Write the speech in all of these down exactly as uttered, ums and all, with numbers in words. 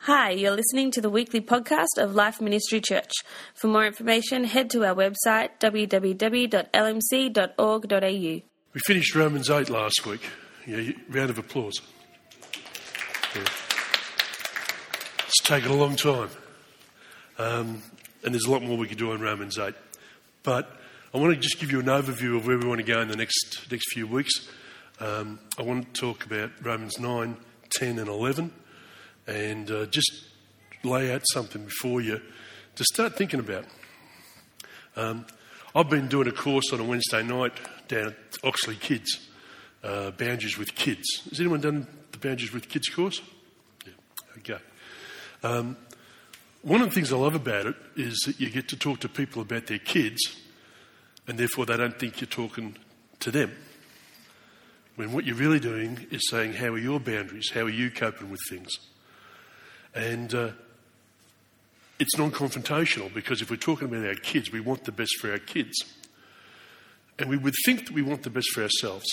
Hi, you're listening to the weekly podcast of Life Ministry Church. For more information, head to our website w w w dot l m c dot org dot a u. We finished Romans eight last week. Yeah, round of applause. Yeah. It's taken a long time. Um, and there's a lot more we could do on Romans eight. But I want to just give you an overview of where we want to go in the next next few weeks. Um, I want to talk about Romans nine, ten and eleven. And uh, just lay out something before you to start thinking about. Um, I've been doing a course on a Wednesday night down at Oxley Kids, uh, Boundaries with Kids. Has anyone done the Boundaries with Kids course? Yeah. Okay. Um, one of the things I love about it is that you get to talk to people about their kids, and therefore they don't think you're talking to them. When what you're really doing is saying, how are your boundaries? How are you coping with things? And uh, it's non-confrontational, because if we're talking about our kids, we want the best for our kids. And we would think that we want the best for ourselves.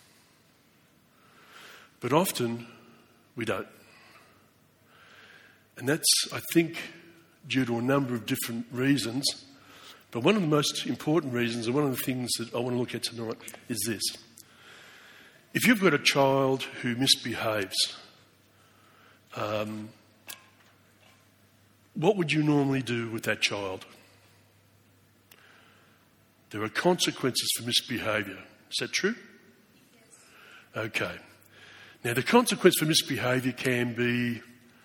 But often, we don't. And that's, I think, due to a number of different reasons. But one of the most important reasons, and one of the things that I want to look at tonight, is this. If you've got a child who misbehaves, um, what would you normally do with that child? There are consequences for misbehaviour. Is that true? Yes. Okay. Now, the consequence for misbehaviour can be,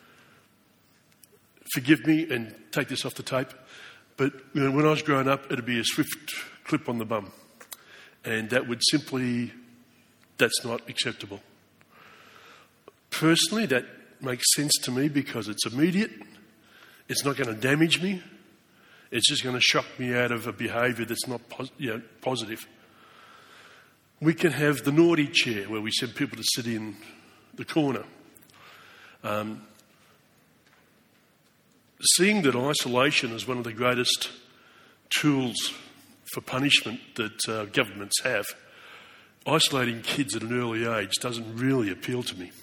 forgive me and take this off the tape, but you know, when I was growing up, it'd be a swift clip on the bum. And that would simply, that's not acceptable. Personally, that makes sense to me because it's immediate. It's not going to damage me. It's just going to shock me out of a behaviour that's not pos- you know, positive. We can have the naughty chair where we send people to sit in the corner. Um, seeing that isolation is one of the greatest tools for punishment that uh, governments have, isolating kids at an early age doesn't really appeal to me.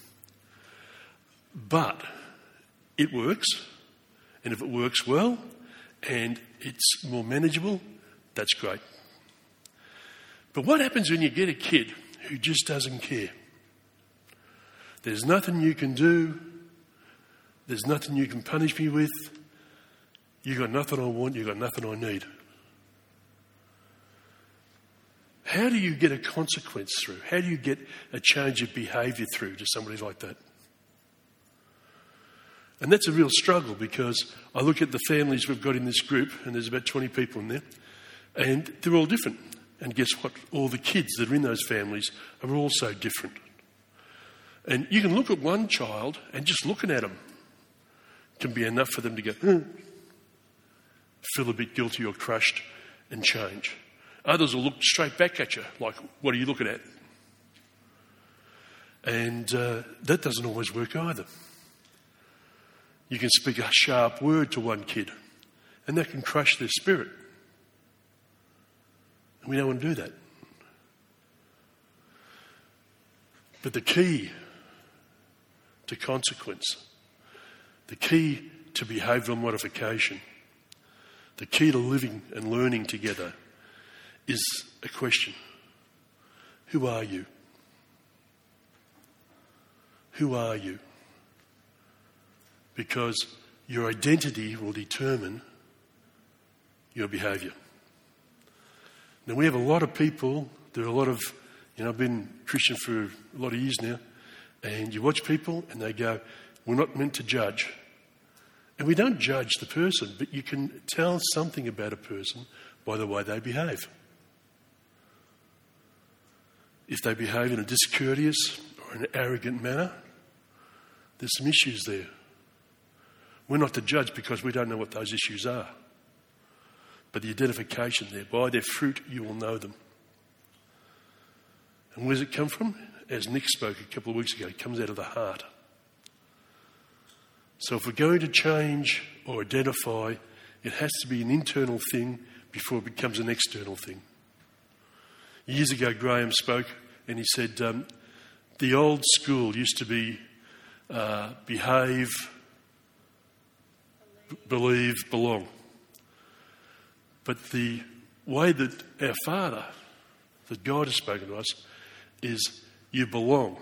But it works. And if it works well and it's more manageable, that's great. But what happens when you get a kid who just doesn't care? There's nothing you can do. There's nothing you can punish me with. You got nothing I want. You got nothing I need. How do you get a consequence through? How do you get a change of behaviour through to somebody like that? And that's a real struggle, because I look at the families we've got in this group, and there's about twenty people in there, and they're all different. And guess what? All the kids that are in those families are also different. And you can look at one child, and just looking at them can be enough for them to go, hmm, feel a bit guilty or crushed, and change. Others will look straight back at you, like, what are you looking at? And uh, that doesn't always work either. You can speak a sharp word to one kid, and that can crush their spirit. And we don't want to do that. But the key to consequence, the key to behavioural modification, the key to living and learning together is a question. Who are you? Who are you? Because your identity will determine your behaviour. Now, we have a lot of people, there are a lot of, you know, I've been Christian for a lot of years now, and you watch people and they go, we're not meant to judge. And we don't judge the person, but you can tell something about a person by the way they behave. If they behave in a discourteous or an arrogant manner, there's some issues there. We're not to judge because we don't know what those issues are. But the identification there, by their fruit you will know them. And where does it come from? As Nick spoke a couple of weeks ago, it comes out of the heart. So if we're going to change or identify, it has to be an internal thing before it becomes an external thing. Years ago, Graham spoke and he said, um, the old school used to be uh, behave, believe, belong. But the way that our Father, that God has spoken to us, is you belong.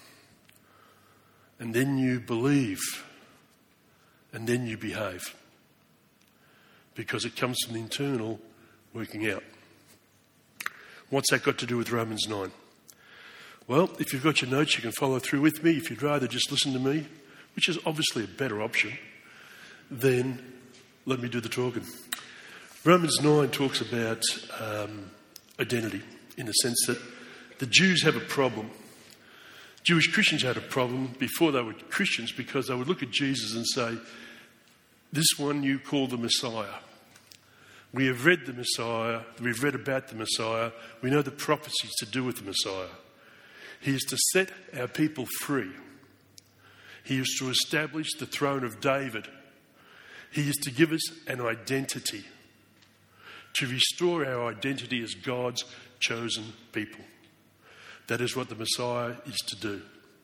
And then you believe. And then you behave. Because it comes from the internal working out. What's that got to do with Romans nine? Well, if you've got your notes, you can follow through with me. If you'd rather just listen to me, which is obviously a better option, then let me do the talking. Romans nine talks about um, identity in the sense that the Jews have a problem. Jewish Christians had a problem before they were Christians because they would look at Jesus and say, this one you call the Messiah. We have read the Messiah, we've read about the Messiah, we know the prophecies to do with the Messiah. He is to set our people free. He is to establish the throne of David. He is to give us an identity, to restore our identity as God's chosen people. That is what the Messiah is to do.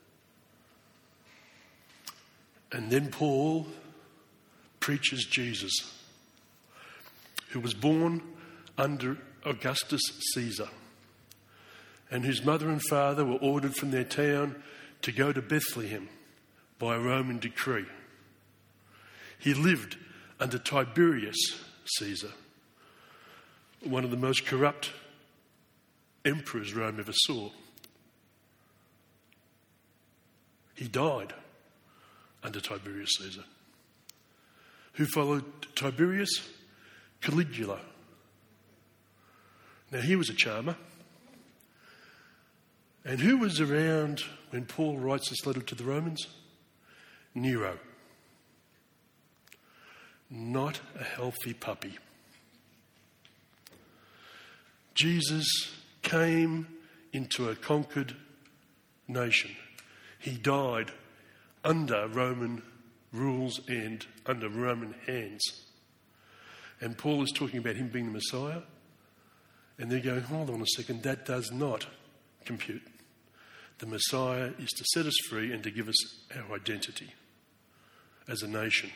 And then Paul preaches Jesus, who was born under Augustus Caesar, and whose mother and father were ordered from their town to go to Bethlehem by a Roman decree. He lived under Tiberius Caesar, one of the most corrupt emperors Rome ever saw. He died under Tiberius Caesar. Who followed Tiberius? Caligula. Now he was a charmer. And who was around when Paul writes this letter to the Romans? Nero. Not a healthy puppy. Jesus came into a conquered nation. He died under Roman rules and under Roman hands. And Paul is talking about him being the Messiah. And they're going, hold on a second, that does not compute. The Messiah is to set us free and to give us our identity as a nation.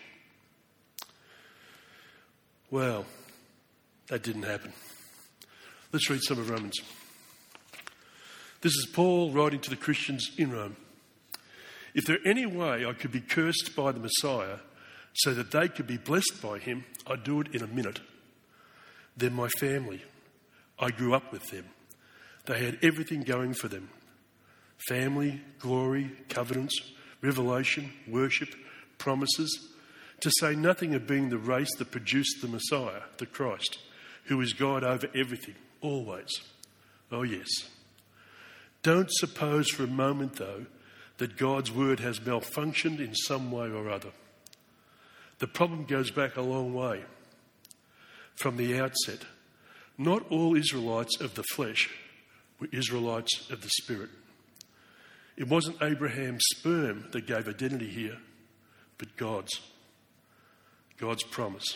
Well, that didn't happen. Let's read some of Romans. This is Paul writing to the Christians in Rome. If there any way I could be cursed by the Messiah so that they could be blessed by him, I'd do it in a minute. They're my family. I grew up with them. They had everything going for them. Family, glory, covenants, revelation, worship, promises, to say nothing of being the race that produced the Messiah, the Christ, who is God over everything, always. Oh yes. Don't suppose for a moment, though, that God's word has malfunctioned in some way or other. The problem goes back a long way. From the outset, not all Israelites of the flesh were Israelites of the Spirit. It wasn't Abraham's sperm that gave identity here, but God's. God's promise.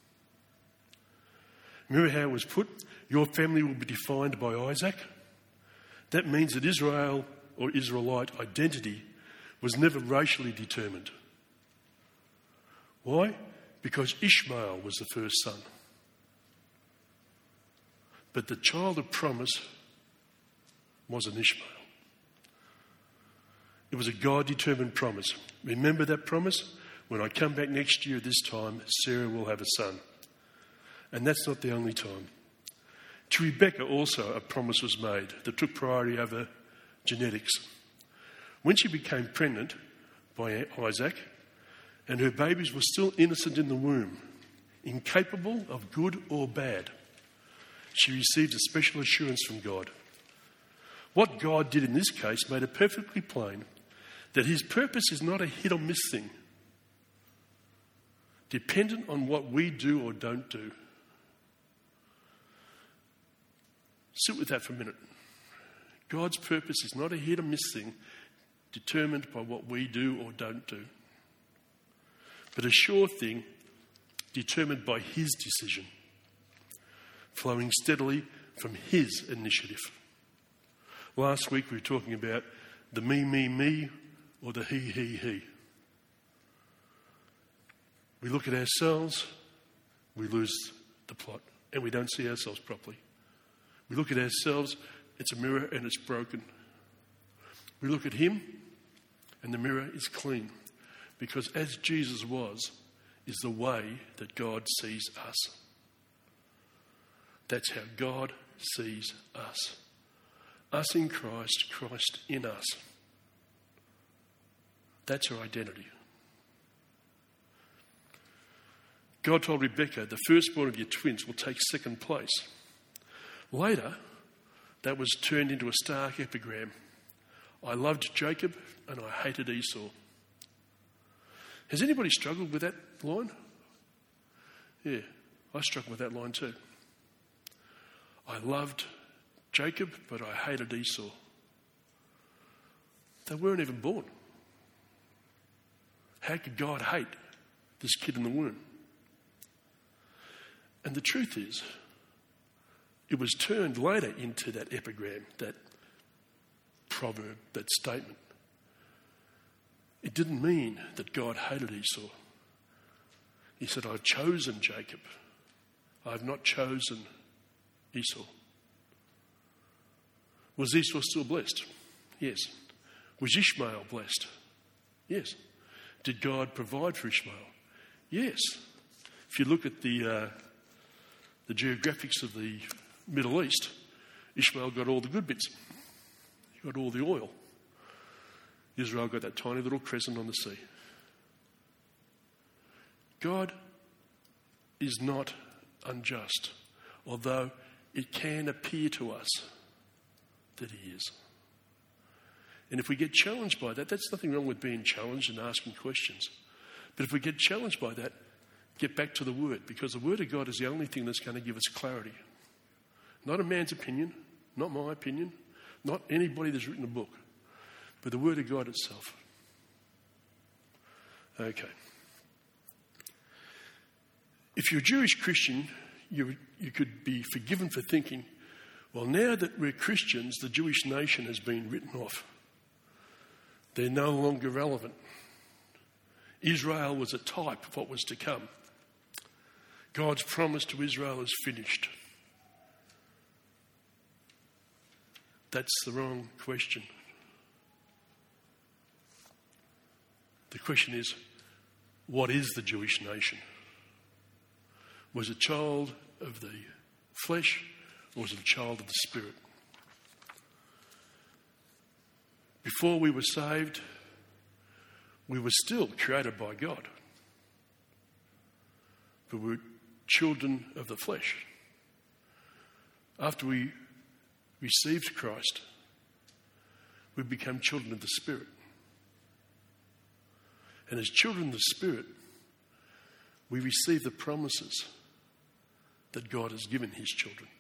Remember how it was put? Your family will be defined by Isaac. That means that Israel or Israelite identity was never racially determined. Why? Because Ishmael was the first son. But the child of promise wasn't Ishmael. It was a God-determined promise. Remember that promise? When I come back next year this time, Sarah will have a son. And that's not the only time. To Rebecca also a promise was made that took priority over genetics. When she became pregnant by Isaac, and her babies were still innocent in the womb, incapable of good or bad, she received a special assurance from God. What God did in this case made it perfectly plain that his purpose is not a hit or miss thing, dependent on what we do or don't do. Sit with that for a minute. God's purpose is not a hit or miss thing, determined by what we do or don't do, but a sure thing determined by his decision, flowing steadily from his initiative. Last week we were talking about the me, me, me, or the he, he, he. We look at ourselves, we lose the plot, and we don't see ourselves properly. We look at ourselves, it's a mirror and it's broken. We look at him, and the mirror is clean. Because as Jesus was, is the way that God sees us. That's how God sees us. Us in Christ, Christ in us. That's our identity. God told Rebekah, the firstborn of your twins will take second place. Later, that was turned into a stark epigram. I loved Jacob and I hated Esau. Has anybody struggled with that line? Yeah, I struggled with that line too. I loved Jacob, but I hated Esau. They weren't even born. How could God hate this kid in the womb? And the truth is, it was turned later into that epigram, that proverb, that statement. It didn't mean that God hated Esau. He said, I've chosen Jacob. I've not chosen Esau. Was Esau still blessed? Yes. Was Ishmael blessed? Yes. Did God provide for Ishmael? Yes. If you look at the uh, the geographics of the Middle East, Ishmael got all the good bits. He got all the oil. Israel got that tiny little crescent on the sea. God is not unjust, although it can appear to us that he is. And if we get challenged by that, that's nothing wrong with being challenged and asking questions. But if we get challenged by that, get back to the Word, because the Word of God is the only thing that's going to give us clarity. Not a man's opinion, not my opinion, not anybody that's written a book, but the Word of God itself. Okay. If you're a Jewish Christian, you, you could be forgiven for thinking, well, now that we're Christians, the Jewish nation has been written off. They're no longer relevant. Israel was a type of what was to come. God's promise to Israel is finished. That's the wrong question. The question is, what is the Jewish nation? Was it a child of the flesh or was it a child of the Spirit? Before we were saved, we were still created by God. But we were children of the flesh. After we received Christ, we became children of the Spirit. And as children of the Spirit, we receive the promises that God has given his children.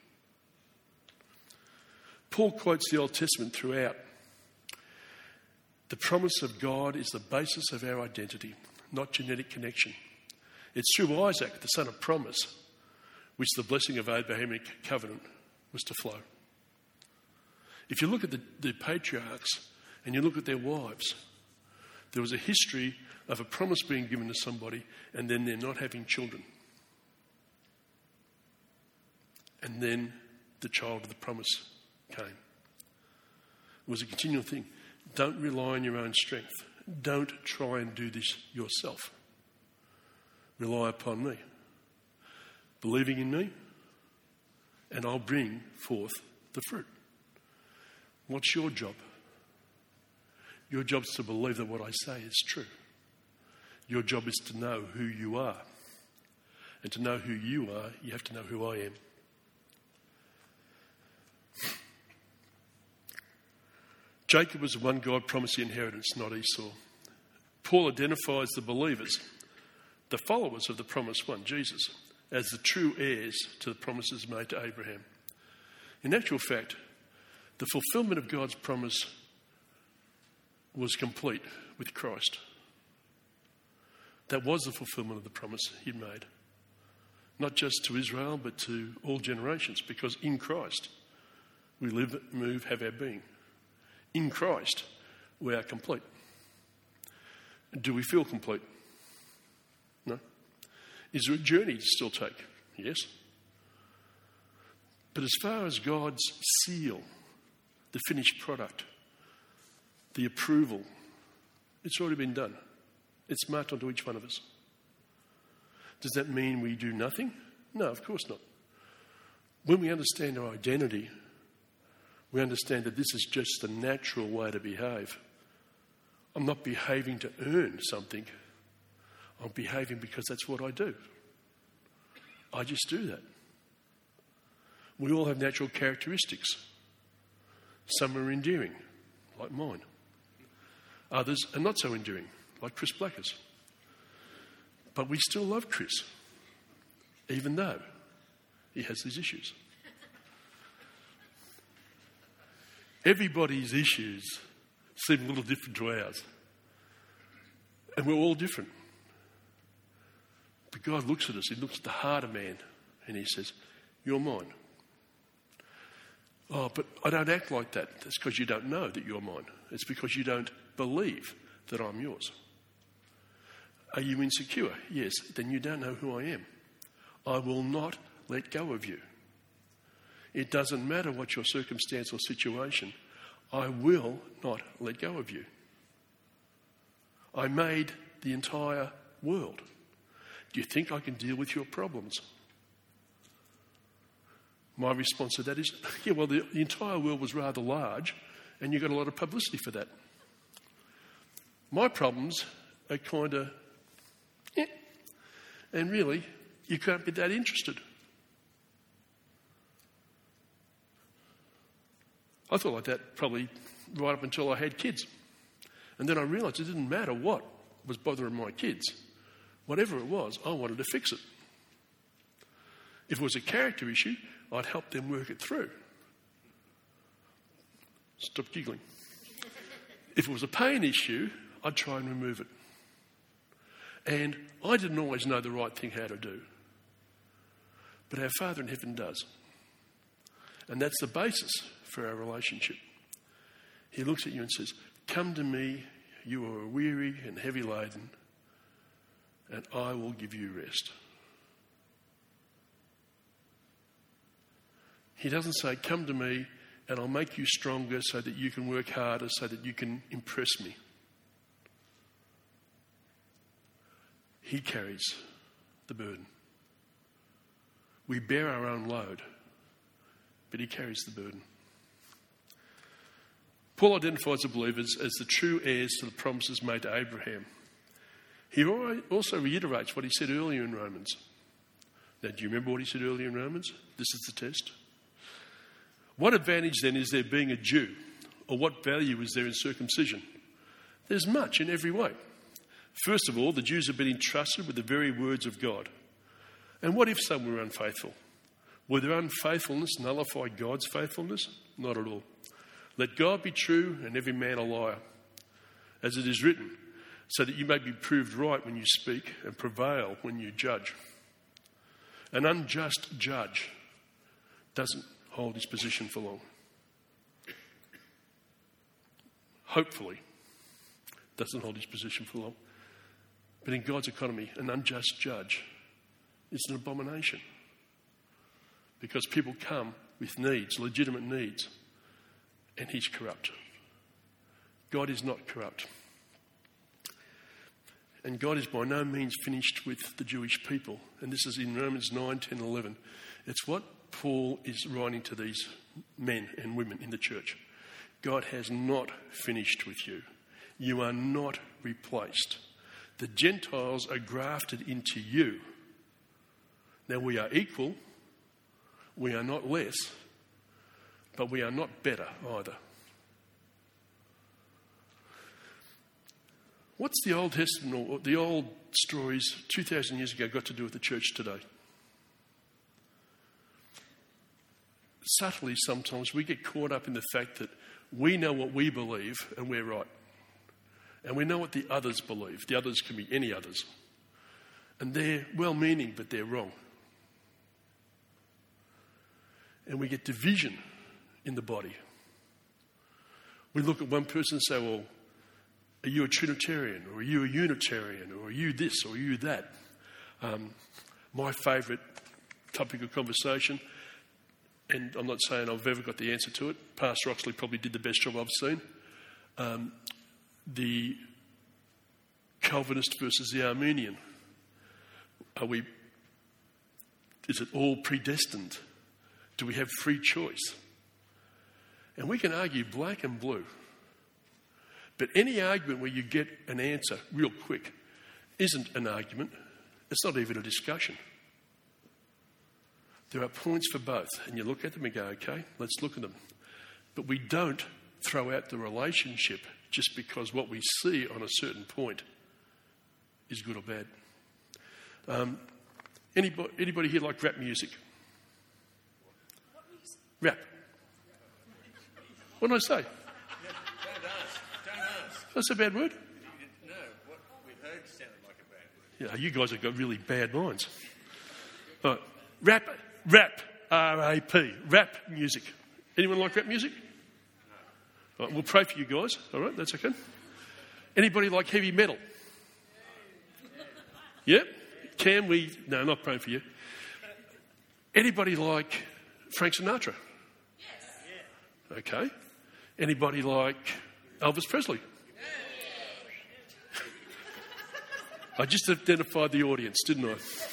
Paul quotes the Old Testament throughout. The promise of God is the basis of our identity, not genetic connection. It's through Isaac, the son of promise, which the blessing of Abrahamic covenant was to flow. If you look at the, the patriarchs and you look at their wives, there was a history of a promise being given to somebody and then they're not having children. And then the child of the promise came. It was a continual thing. Don't rely on your own strength. Don't try and do this yourself. Rely upon me. Believing in me, and I'll bring forth the fruit. What's your job? Your job is to believe that what I say is true. Your job is to know who you are. And to know who you are, you have to know who I am. Jacob was the one God promised the inheritance, not Esau. Paul identifies the believers, the followers of the promised one, Jesus, as the true heirs to the promises made to Abraham. In actual fact, the fulfillment of God's promise was complete with Christ. That was the fulfillment of the promise he made. Not just to Israel, but to all generations, because in Christ we live, move, have our being. In Christ, we are complete. Do we feel complete? No. Is there a journey to still take? Yes. But as far as God's seal, the finished product, the approval, it's already been done. It's marked onto each one of us. Does that mean we do nothing? No, of course not. When we understand our identity, we understand that this is just the natural way to behave. I'm not behaving to earn something. I'm behaving because that's what I do. I just do that. We all have natural characteristics. Some are endearing, like mine. Others are not so endearing, like Chris Blacker's. But we still love Chris, even though he has these issues. Everybody's issues seem a little different to ours. And we're all different. But God looks at us, he looks at the heart of man, and he says, you're mine. Oh, but I don't act like that. That's because you don't know that you're mine. It's because you don't believe that I'm yours. Are you insecure? Yes. Then you don't know who I am. I will not let go of you. It doesn't matter what your circumstance or situation. I will not let go of you. I made the entire world. Do you think I can deal with your problems? My response to that is, yeah, well, the, the entire world was rather large and you got a lot of publicity for that. My problems are kind of, eh, and really, you can't be that interested. I thought like that probably right up until I had kids. And then I realised it didn't matter what was bothering my kids. Whatever it was, I wanted to fix it. If it was a character issue, I'd help them work it through. Stop giggling. If it was a pain issue, I'd try and remove it. And I didn't always know the right thing how to do. But our Father in heaven does. And that's the basis for our relationship. He looks at you and says, come to me, you are weary and heavy laden, and I will give you rest. He doesn't say, come to me and I'll make you stronger so that you can work harder, so that you can impress me. He carries the burden. We bear our own load, but he carries the burden. Paul identifies the believers as the true heirs to the promises made to Abraham. He also reiterates what he said earlier in Romans. Now, do you remember what he said earlier in Romans? This is the test. What advantage then is there being a Jew? Or what value is there in circumcision? There's much in every way. First of all, the Jews have been entrusted with the very words of God. And what if some were unfaithful? Would their unfaithfulness nullify God's faithfulness? Not at all. Let God be true and every man a liar, as it is written, so that you may be proved right when you speak and prevail when you judge. An unjust judge doesn't hold his position for long. Hopefully, doesn't hold his position for long. But in God's economy, an unjust judge is an abomination. Because people come with needs, legitimate needs, and he's corrupt. God is not corrupt. And God is by no means finished with the Jewish people. And this is in Romans nine, ten, eleven. It's what Paul is writing to these men and women in the church. God has not finished with you. You are not replaced. The Gentiles are grafted into you. Now we are equal. We are not less. But we are not better either. What's the Old Testament or the old stories two thousand years ago got to do with the church today? Subtly, sometimes we get caught up in the fact that we know what we believe and we're right. And we know what the others believe. The others can be any others. And they're well-meaning, but they're wrong. And we get division in the body. We look at one person and say, well, are you a Trinitarian? Or are you a Unitarian? Or are you this? Or are you that? Um, my favourite topic of conversation, and I'm not saying I've ever got the answer to it, Pastor Oxley probably did the best job I've seen, um, the Calvinist versus the Arminian. Are we, is it all predestined? Do we have free choice? And we can argue black and blue. But any argument where you get an answer real quick isn't an argument. It's not even a discussion. There are points for both, and you look at them and go, okay, let's look at them. But we don't throw out the relationship just because what we see on a certain point is good or bad. Um, anybody, anybody here like rap music? Rap. What did I say? Don't ask. Don't ask. That's a bad word? No, what we heard sounded like a bad word. Yeah, you guys have got really bad minds. All right. Rap, rap, R A P, rap music. Anyone like rap music? No. All right, we'll pray for you guys. All right, that's okay. Anybody like heavy metal? Yeah? Can we? No, not praying for you. Anybody like Frank Sinatra? Yes. Okay. Anybody like Elvis Presley? Yes. I just identified the audience, didn't I?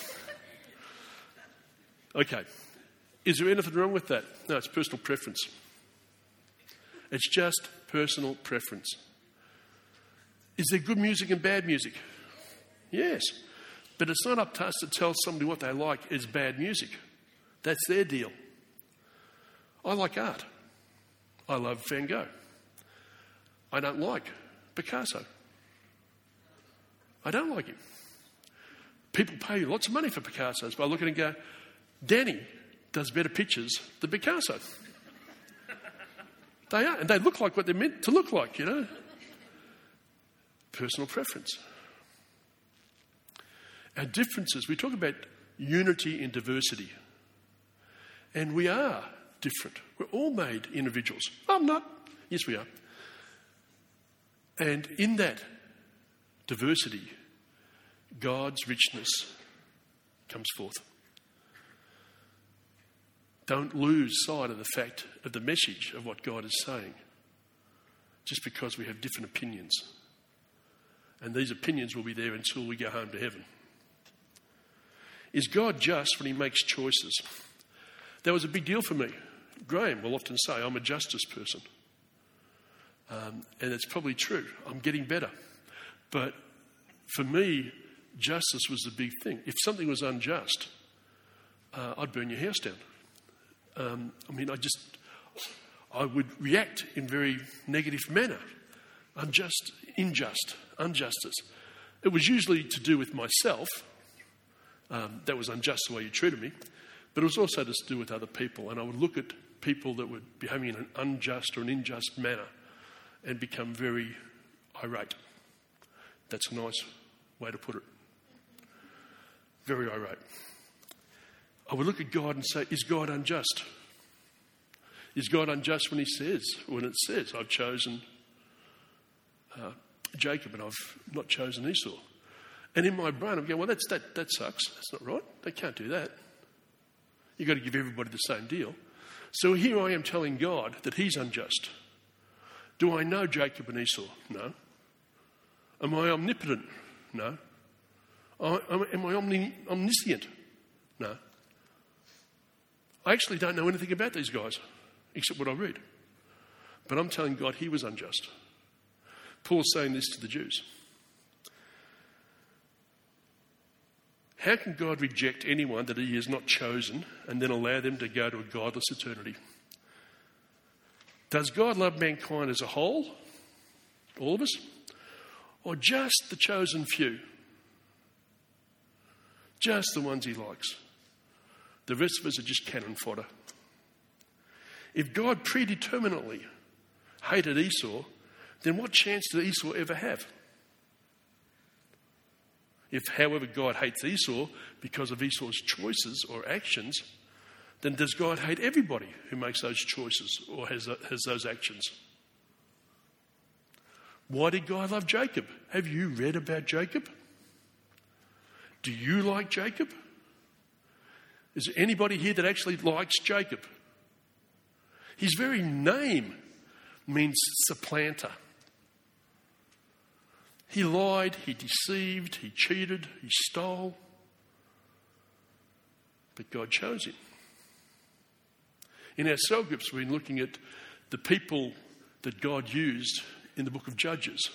Okay. Is there anything wrong with that? No, it's personal preference. It's just personal preference. Is there good music and bad music? Yes. But it's not up to us to tell somebody what they like is bad music. That's their deal. I like art. I love Van Gogh. I don't like Picasso. I don't like him. People pay lots of money for Picassos, but I look at it and go, Danny does better pictures than Picasso. They are, and they look like what they're meant to look like, you know. Personal preference. Our differences, we talk about unity in diversity. And we are different. We're all made individuals. I'm not. Yes, we are. And in that diversity, God's richness comes forth. Don't lose sight of the fact of the message of what God is saying just because we have different opinions. And these opinions will be there until we go home to heaven. Is God just when he makes choices? That was a big deal for me. Graham will often say, I'm a justice person. Um, and it's probably true. I'm getting better. But for me, justice was the big thing. If something was unjust, uh, I'd burn your house down. Um, I mean, I just, I would react in very negative manner. Unjust, unjust, injustice. It was usually to do with myself. Um, that was unjust the way you treated me. But it was also to do with other people. And I would look at people that were behaving in an unjust or an unjust manner and become very irate. That's a nice way to put it. Very irate. I would look at God and say, is God unjust? Is God unjust when he says, when it says, I've chosen uh, Jacob and I've not chosen Esau? And in my brain, I'm going, well, that's, that, that sucks. That's not right. They can't do that. You've got to give everybody the same deal. So here I am telling God that he's unjust. Do I know Jacob and Esau? No. Am I omnipotent? No. I, am I omni, omniscient? No. I actually don't know anything about these guys, except what I read. But I'm telling God he was unjust. Paul's saying this to the Jews. How can God reject anyone that he has not chosen and then allow them to go to a godless eternity? Does God love mankind as a whole, all of us, or just the chosen few? Just the ones he likes. The rest of us are just cannon fodder. If God predeterminately hated Esau, then what chance did Esau ever have? If, however, God hates Esau because of Esau's choices or actions, then does God hate everybody who makes those choices or has, has those actions? Why did God love Jacob? Have you read about Jacob? Do you like Jacob? Is there anybody here that actually likes Jacob? His very name means supplanter. He lied, he deceived, he cheated, he stole. But God chose him. In our cell groups, we've been looking at the people that God used in the book of Judges.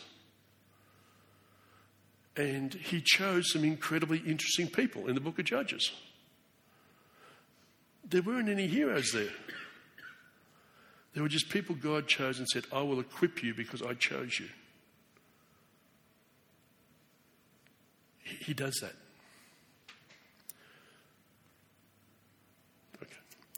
And he chose some incredibly interesting people in the book of Judges. There weren't any heroes there. There were just people God chose and said, I will equip you because I chose you. He does that. Okay.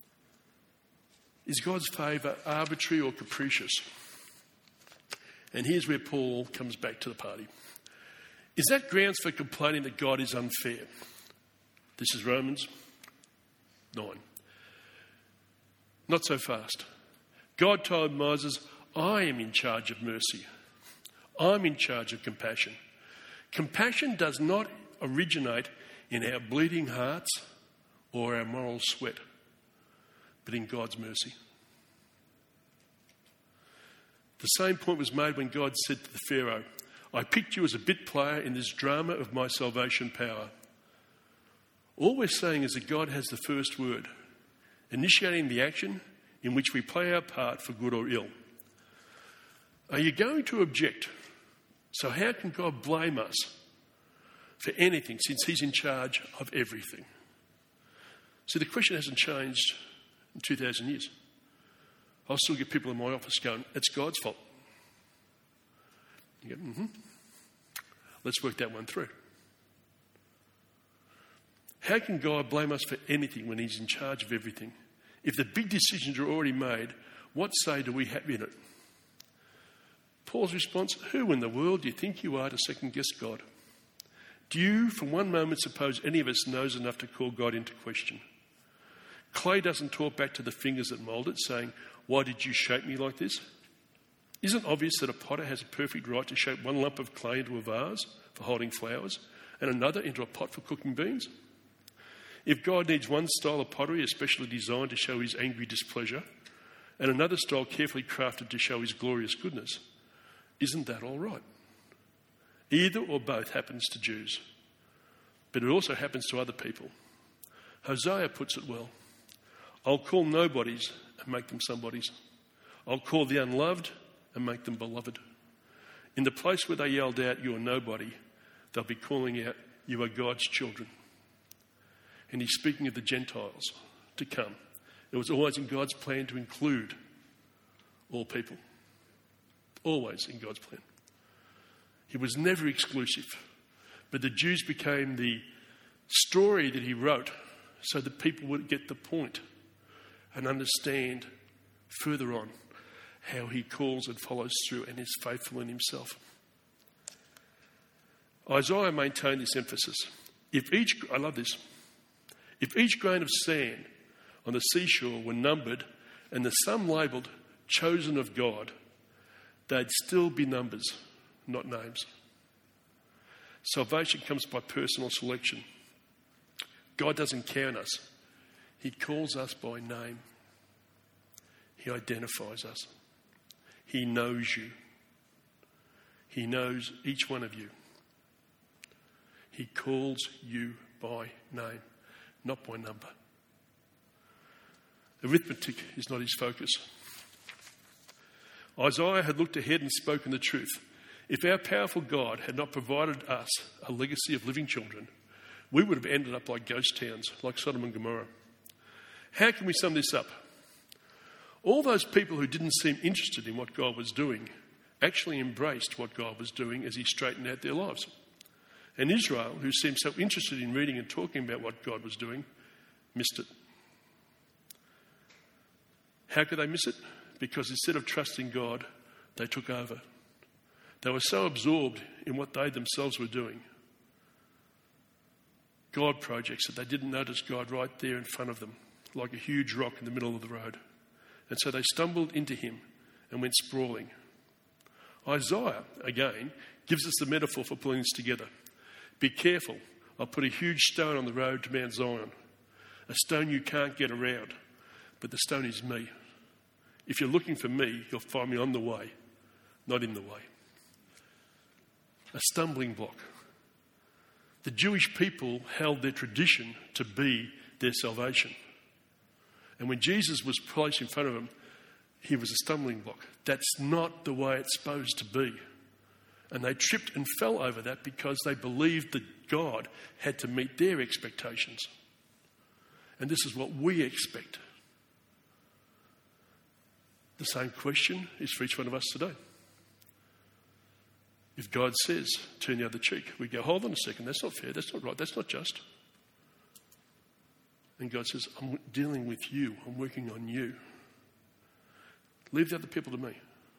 Is God's favour arbitrary or capricious? And here's where Paul comes back to the party. Is that grounds for complaining that God is unfair? This is Romans nine. Not so fast. God told Moses, I am in charge of mercy. I'm in charge of compassion. Compassion does not originate in our bleeding hearts or our moral sweat, but in God's mercy. The same point was made when God said to the Pharaoh, I picked you as a bit player in this drama of my salvation power. All we're saying is that God has the first word, initiating the action in which we play our part for good or ill. Are you going to object? So how can God blame us for anything since he's in charge of everything? See, the question hasn't changed in two thousand years. I'll still get people in my office going, it's God's fault. You go, mm-hmm. Let's work that one through. How can God blame us for anything when he's in charge of everything? If the big decisions are already made, what say do we have in it? Paul's response, who in the world do you think you are to second guess God? Do you for one moment suppose any of us knows enough to call God into question? Clay doesn't talk back to the fingers that mould it, saying, why did you shape me like this? Isn't it obvious that a potter has a perfect right to shape one lump of clay into a vase for holding flowers and another into a pot for cooking beans? If God needs one style of pottery especially designed to show his angry displeasure and another style carefully crafted to show his glorious goodness, isn't that all right? Either or both happens to Jews, but it also happens to other people. Hosea puts it well. I'll call nobodies and make them somebodies. I'll call the unloved and make them beloved. In the place where they yelled out, you're nobody, they'll be calling out, you are God's children. And he's speaking of the Gentiles to come. It was always in God's plan to include all people. Always in God's plan. He was never exclusive. But the Jews became the story that he wrote so that people would get the point and understand further on how he calls and follows through and is faithful in himself. Isaiah maintained this emphasis. If each, I love this, if each grain of sand on the seashore were numbered and the sum labelled chosen of God, they'd still be numbers, not names. Salvation comes by personal selection. God doesn't count us. He calls us by name. He identifies us. He knows you. He knows each one of you. He calls you by name, not by number. Arithmetic is not his focus. Isaiah had looked ahead and spoken the truth. If our powerful God had not provided us a legacy of living children, we would have ended up like ghost towns, like Sodom and Gomorrah. How can we sum this up? All those people who didn't seem interested in what God was doing actually embraced what God was doing as he straightened out their lives. And Israel, who seemed so interested in reading and talking about what God was doing, missed it. How could they miss it? Because instead of trusting God, they took over. They were so absorbed in what they themselves were doing, God projects, that they didn't notice God right there in front of them, like a huge rock in the middle of the road. And so they stumbled into him and went sprawling. Isaiah, again, gives us the metaphor for pulling this together. Be careful. I'll put a huge stone on the road to Mount Zion, a stone you can't get around, but the stone is me. If you're looking for me, you'll find me on the way, not in the way. A stumbling block. The Jewish people held their tradition to be their salvation. And when Jesus was placed in front of them, he was a stumbling block. That's not the way it's supposed to be. And they tripped and fell over that because they believed that God had to meet their expectations. And this is what we expect. The same question is for each one of us today. If God says, turn the other cheek, we go, hold on a second, that's not fair, that's not right, that's not just. And God says, I'm dealing with you, I'm working on you. Leave the other people to me.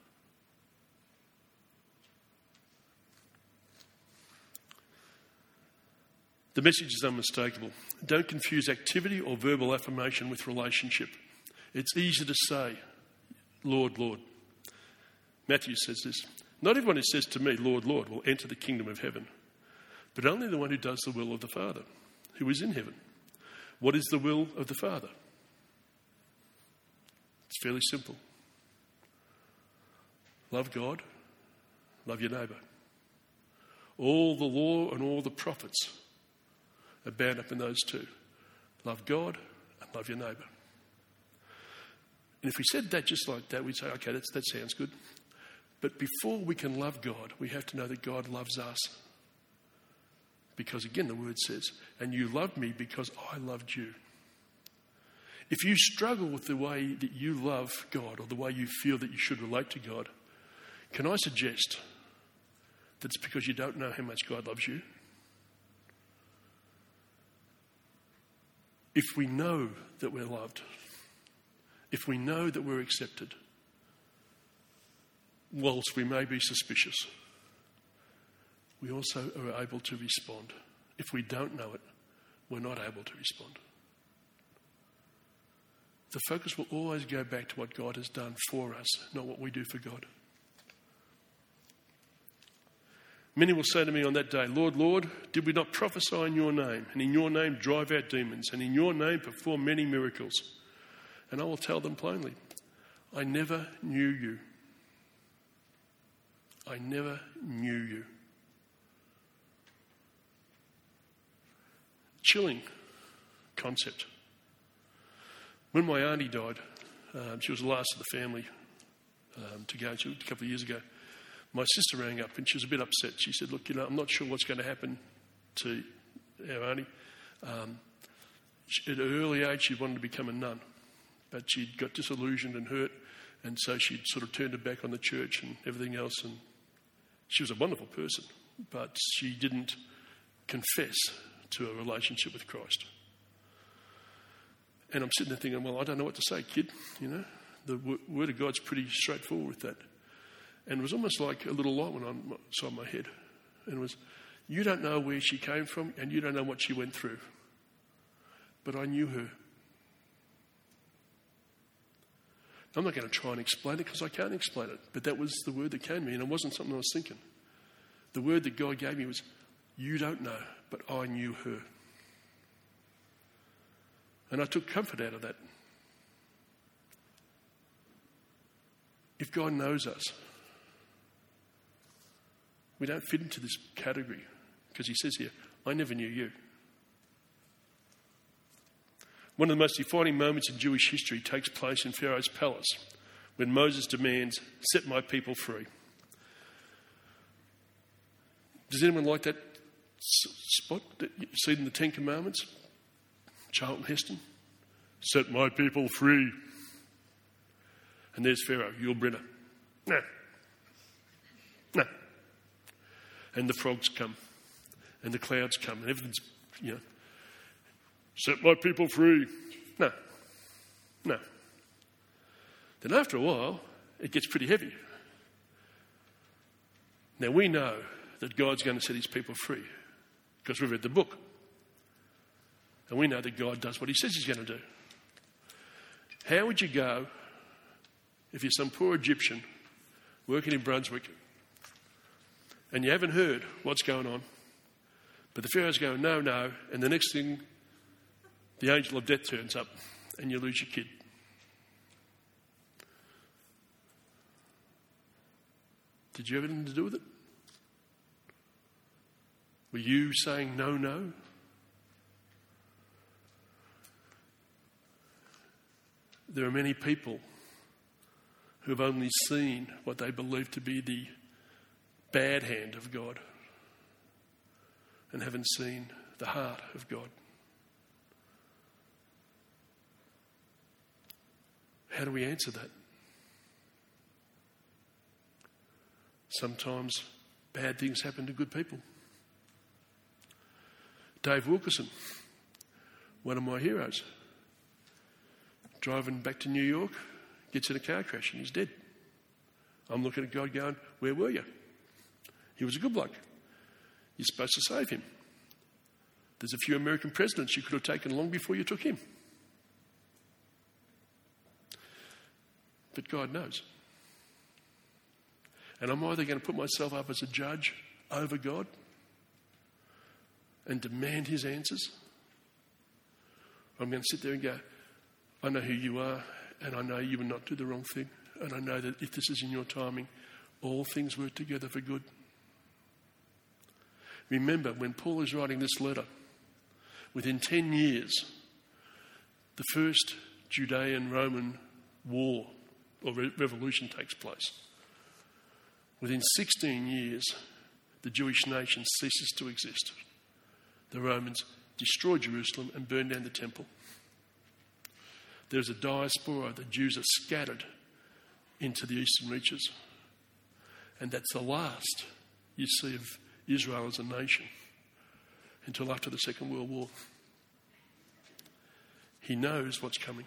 The message is unmistakable. Don't confuse activity or verbal affirmation with relationship. It's easy to say, Lord, Lord. Matthew says this, not everyone who says to me, Lord, Lord, will enter the kingdom of heaven, but only the one who does the will of the Father, who is in heaven. What is the will of the Father? It's fairly simple. Love God, love your neighbour. All the law and all the prophets are bound up in those two. Love God and love your neighbour. And if we said that just like that, we'd say, okay, that's, that sounds good. But before we can love God, we have to know that God loves us. Because again, the word says, and you loved me because I loved you. If you struggle with the way that you love God or the way you feel that you should relate to God, can I suggest that it's because you don't know how much God loves you? If we know that we're loved, if we know that we're accepted, whilst we may be suspicious, we also are able to respond. If we don't know it, we're not able to respond. The focus will always go back to what God has done for us, not what we do for God. Many will say to me on that day, Lord, Lord, did we not prophesy in your name, and in your name drive out demons, and in your name perform many miracles? And I will tell them plainly, I never knew you. I never knew you. Chilling concept. When my auntie died, um, she was the last of the family um, to go to a couple of years ago. My sister rang up and she was a bit upset. She said, look, you know, I'm not sure what's going to happen to our auntie. Um, she, at an early age, she wanted to become a nun, but she got disillusioned and hurt, and so she sort of turned her back on the church and everything else. And she was a wonderful person, but she didn't confess to a relationship with Christ. And I'm sitting there thinking, well, I don't know what to say, kid. You know, the w- word of God's pretty straightforward with that. And it was almost like a little light went on inside my head. And it was, you don't know where she came from and you don't know what she went through. But I knew her. I'm not going to try and explain it because I can't explain it. But that was the word that came to me, and it wasn't something I was thinking. The word that God gave me was, you don't know, but I knew her. And I took comfort out of that. If God knows us, we don't fit into this category because he says here, I never knew you. One of the most defining moments in Jewish history takes place in Pharaoh's palace when Moses demands, set my people free. Does anyone like that spot that you see in the Ten Commandments? Charlton Heston, set my people free. And there's Pharaoh, Yul Brynner. No. No. And the frogs come. And the clouds come. And everything's, you know, set my people free. No. No. Then after a while, it gets pretty heavy. Now we know that God's going to set his people free because we've read the book. And we know that God does what he says he's going to do. How would you go if you're some poor Egyptian working in Brunswick and you haven't heard what's going on, But the Pharaoh's going, no, no. And the next thing, the angel of death turns up and you lose your kid. Did you have anything to do with it? Were you saying no, no? There are many people who have only seen what they believe to be the bad hand of God and haven't seen the heart of God. How do we answer that? Sometimes bad things happen to good people. Dave Wilkerson, one of my heroes, driving back to New York, gets in a car crash and he's dead. I'm looking at God going, where were you? He was a good bloke. You're supposed to save him. There's a few American presidents you could have taken long before you took him. But God knows. And I'm either going to put myself up as a judge over God and demand his answers, or I'm going to sit there and go, I know who you are, and I know you will not do the wrong thing, and I know that if this is in your timing, all things work together for good. Remember, when Paul is writing this letter, within ten years, the first Judean-Roman war or re- revolution takes place. Within sixteen years, the Jewish nation ceases to exist. The Romans destroy Jerusalem and burn down the temple. There's a diaspora. The Jews are scattered into the eastern reaches. And that's the last you see of Israel as a nation until after the Second World War. He knows what's coming.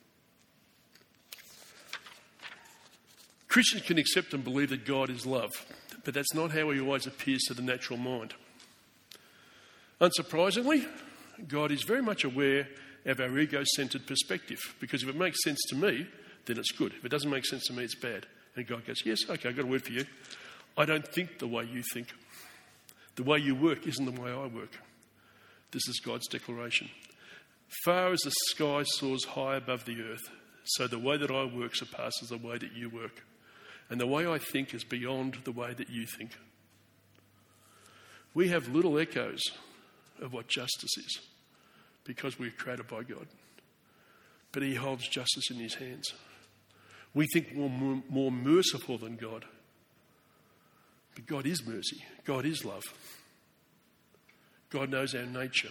Christians can accept and believe that God is love, but that's not how he always appears to the natural mind. Unsurprisingly, God is very much aware of our ego-centred perspective, because if it makes sense to me, then it's good. If it doesn't make sense to me, it's bad. And God goes, yes, okay, I've got a word for you. I don't think the way you think. The way you work isn't the way I work. This is God's declaration. Far as the sky soars high above the earth, so the way that I work surpasses the way that you work. And the way I think is beyond the way that you think. We have little echoes of what justice is because we're created by God. But he holds justice in his hands. We think we're more, more merciful than God. But God is mercy. God is love. God knows our nature.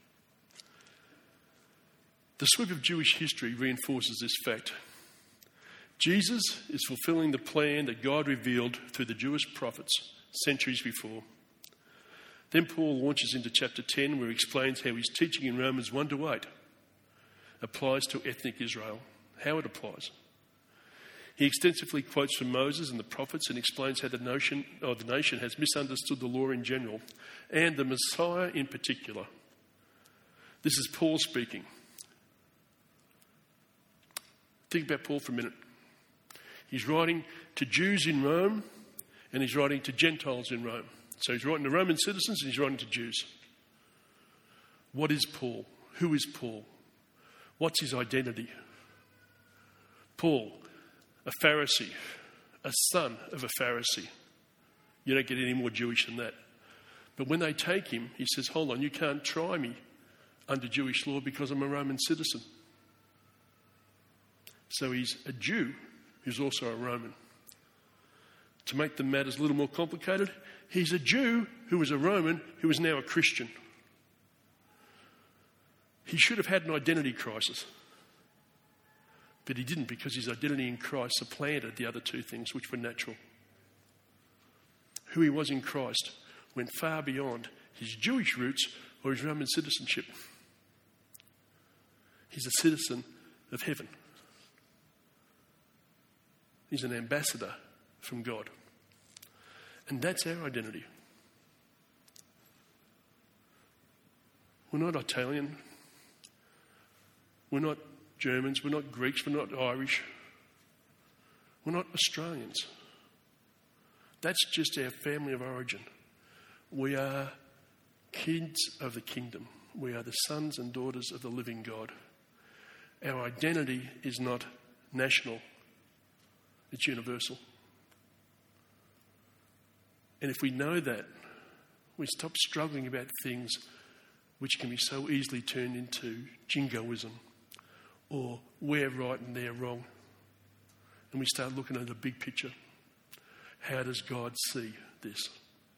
The sweep of Jewish history reinforces this fact. Jesus is fulfilling the plan that God revealed through the Jewish prophets centuries before. Then Paul launches into chapter ten, where he explains how his teaching in Romans one to eight applies to ethnic Israel, how it applies. He extensively quotes from Moses and the prophets and explains how the nation, or the nation has misunderstood the law in general and the Messiah in particular. This is Paul speaking. Think about Paul for a minute. He's writing to Jews in Rome and he's writing to Gentiles in Rome. So he's writing to Roman citizens and he's writing to Jews. What is Paul? Who is Paul? What's his identity? Paul, a Pharisee, a son of a Pharisee. You don't get any more Jewish than that. But when they take him, he says, hold on, you can't try me under Jewish law because I'm a Roman citizen. So he's a Jew who's also a Roman. To make the matters a little more complicated, he's a Jew who was a Roman who is now a Christian. He should have had an identity crisis. But he didn't, because his identity in Christ supplanted the other two things which were natural. Who he was in Christ went far beyond his Jewish roots or his Roman citizenship. He's a citizen of heaven. He's an ambassador from God. And that's our identity. We're not Italian. We're not Germans. We're not Greeks. We're not Irish. We're not Australians. That's just our family of origin. We are kids of the kingdom. We are the sons and daughters of the living God. Our identity is not national, it's universal. And if we know that, we stop struggling about things which can be so easily turned into jingoism or we're right and they're wrong. And we start looking at the big picture. How does God see this?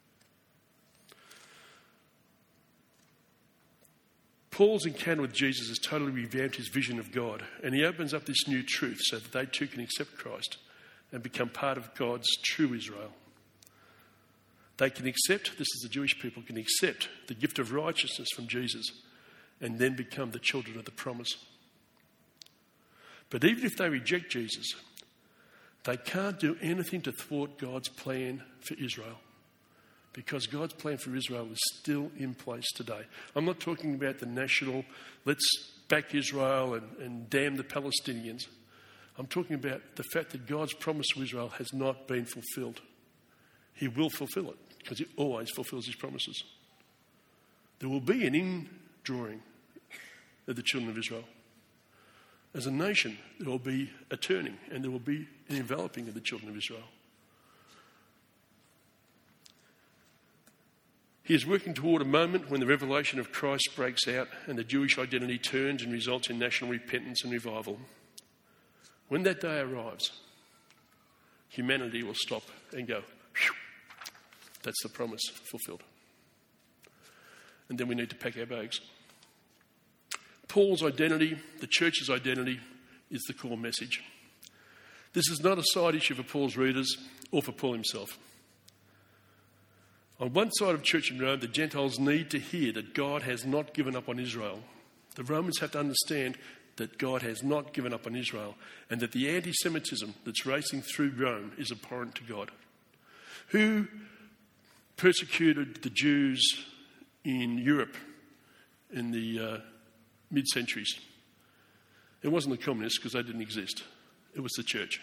Paul's encounter with Jesus has totally revamped his vision of God, and he opens up this new truth so that they too can accept Christ and become part of God's true Israel. They can accept, this is the Jewish people, can accept the gift of righteousness from Jesus and then become the children of the promise. But even if they reject Jesus, they can't do anything to thwart God's plan for Israel, because God's plan for Israel is still in place today. I'm not talking about the national, let's back Israel and, and damn the Palestinians. I'm talking about the fact that God's promise to Israel has not been fulfilled. He will fulfill it, because he always fulfills his promises. There will be an indrawing of the children of Israel. As a nation, there will be a turning, and there will be an enveloping of the children of Israel. He is working toward a moment when the revelation of Christ breaks out and the Jewish identity turns and results in national repentance and revival. When that day arrives, humanity will stop and go, phew, that's the promise fulfilled. And then we need to pack our bags. Paul's identity, the church's identity, is the core message. This is not a side issue for Paul's readers or for Paul himself. On one side of church in Rome, the Gentiles need to hear that God has not given up on Israel. The Romans have to understand that God has not given up on Israel, and that the anti-Semitism that's racing through Rome is abhorrent to God. Who persecuted the Jews in Europe in the uh, mid-centuries? It wasn't the communists, because they didn't exist. It was the church.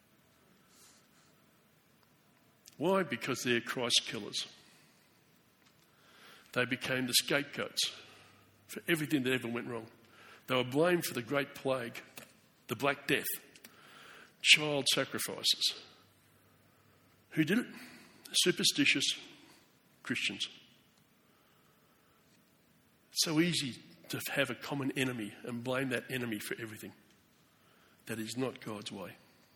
Why? Because they're Christ killers. They became the scapegoats for everything that ever went wrong. They were blamed for the Great Plague, the Black Death, child sacrifices. Who did it? Superstitious Christians. It's so easy to have a common enemy and blame that enemy for everything. That is not God's way.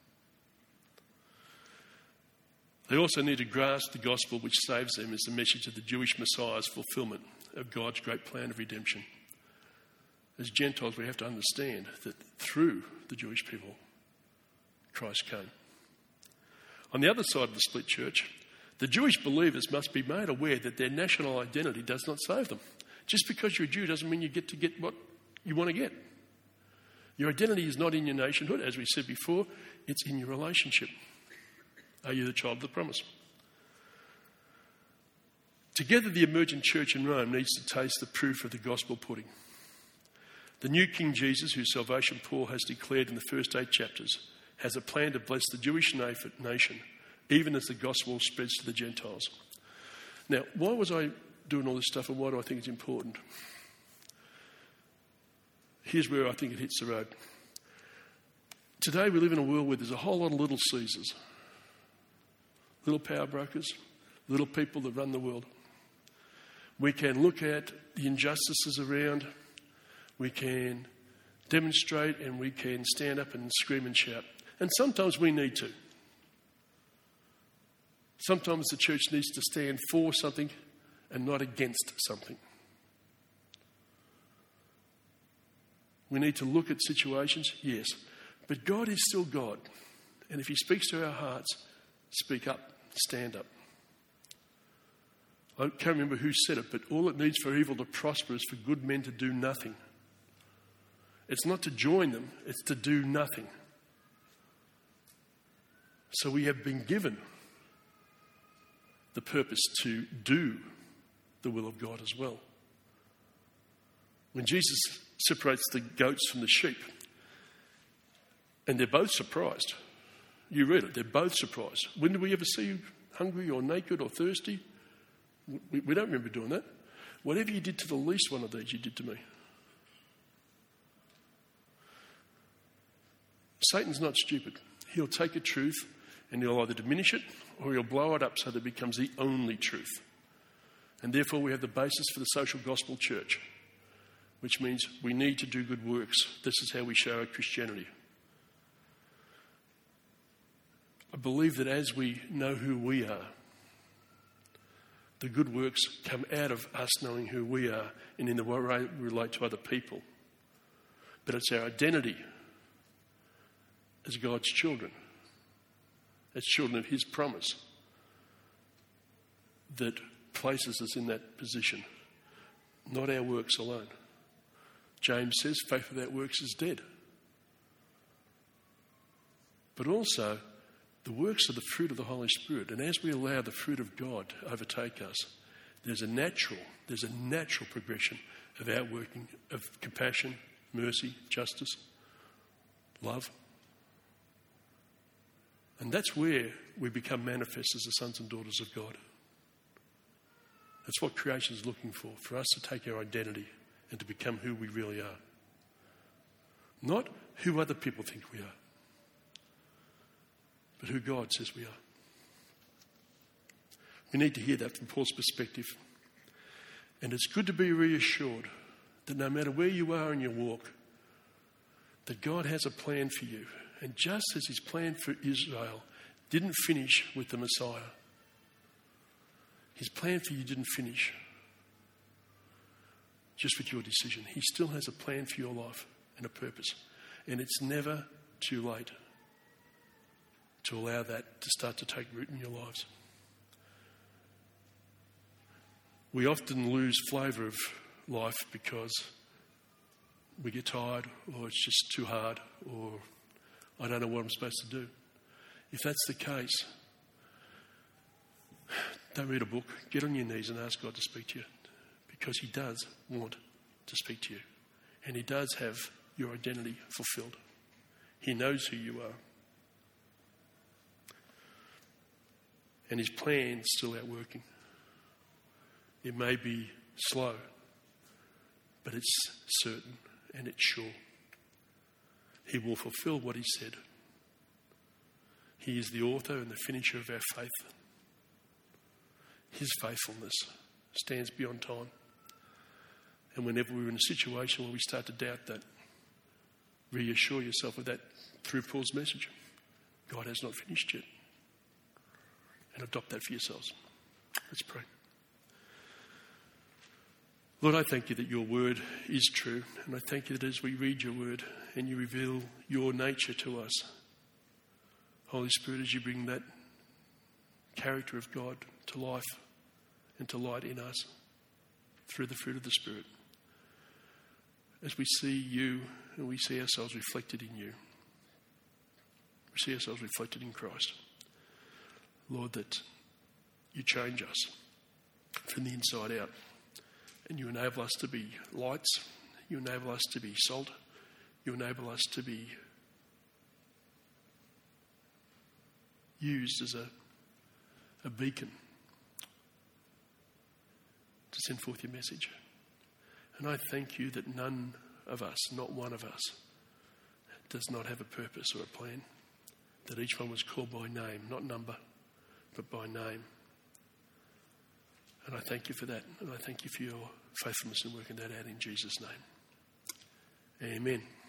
They also need to grasp the gospel which saves them as the message of the Jewish Messiah's fulfillment of God's great plan of redemption. As Gentiles, we have to understand that through the Jewish people, Christ came. On the other side of the split church, the Jewish believers must be made aware that their national identity does not save them. Just because you're a Jew doesn't mean you get to get what you want to get. Your identity is not in your nationhood, as we said before, it's in your relationship. Are you the child of the promise? Together, the emergent church in Rome needs to taste the proof of the gospel pudding. The new King Jesus, whose salvation Paul has declared in the first eight chapters, has a plan to bless the Jewish nation, even as the gospel spreads to the Gentiles. Now, why was I doing all this stuff, and why do I think it's important? Here's where I think it hits the road. Today we live in a world where there's a whole lot of little Caesars. Little power brokers, little people that run the world. We can look at the injustices around, we can demonstrate, and we can stand up and scream and shout. And sometimes we need to. Sometimes the church needs to stand for something and not against something. We need to look at situations, yes. But God is still God. And if he speaks to our hearts, speak up, stand up. I can't remember who said it, but all it needs for evil to prosper is for good men to do nothing. It's not to join them, it's to do nothing. So we have been given the purpose to do the will of God as well. When Jesus separates the goats from the sheep, and they're both surprised. You read it, they're both surprised. When did we ever see you hungry or naked or thirsty? We, we don't remember doing that. whatever you did to the least one of these, you did to me. Satan's not stupid. He'll take a truth and he'll either diminish it or he'll blow it up so that it becomes the only truth. And therefore we have the basis for the social gospel church, which means we need to do good works. This is how we show our Christianity. I believe that as we know who we are, the good works come out of us knowing who we are and in the way we relate to other people. But it's our identity as God's children, as children of his promise, that places us in that position, not our works alone. James says faith without works is dead. But also, the works are the fruit of the Holy Spirit. And as we allow the fruit of God to overtake us, there's a natural, there's a natural progression of outworking of compassion, mercy, justice, love. And that's where we become manifest as the sons and daughters of God. That's what creation is looking for, for us to take our identity and to become who we really are. Not who other people think we are, but who God says we are. We need to hear that from Paul's perspective. And it's good to be reassured that no matter where you are in your walk, that God has a plan for you. And just as his plan for Israel didn't finish with the Messiah, his plan for you didn't finish just with your decision. He still has a plan for your life and a purpose. And it's never too late to allow that to start to take root in your lives. We often lose flavour of life because we get tired, or it's just too hard, or I don't know what I'm supposed to do. If that's the case, don't read a book. Get on your knees and ask God to speak to you, because he does want to speak to you. And he does have your identity fulfilled. He knows who you are. And his plan's still out working. It may be slow, but it's certain and it's sure. He will fulfill what he said. He is the author and the finisher of our faith. His faithfulness stands beyond time. And whenever we're in a situation where we start to doubt that, reassure yourself of that through Paul's message. God has not finished yet. And adopt that for yourselves. Let's pray. Lord, I thank you that your word is true. And I thank you that as we read your word and you reveal your nature to us, Holy Spirit, as you bring that character of God to life and to light in us through the fruit of the Spirit, as we see you and we see ourselves reflected in you, we see ourselves reflected in Christ. Lord, that you change us from the inside out, and you enable us to be lights, you enable us to be salt, you enable us to be used as a, a beacon to send forth your message. And I thank you that none of us, not one of us, does not have a purpose or a plan, that each one was called by name, not number, but by name. And I thank you for that, and I thank you for your faithfulness in working that out in Jesus' name. Amen.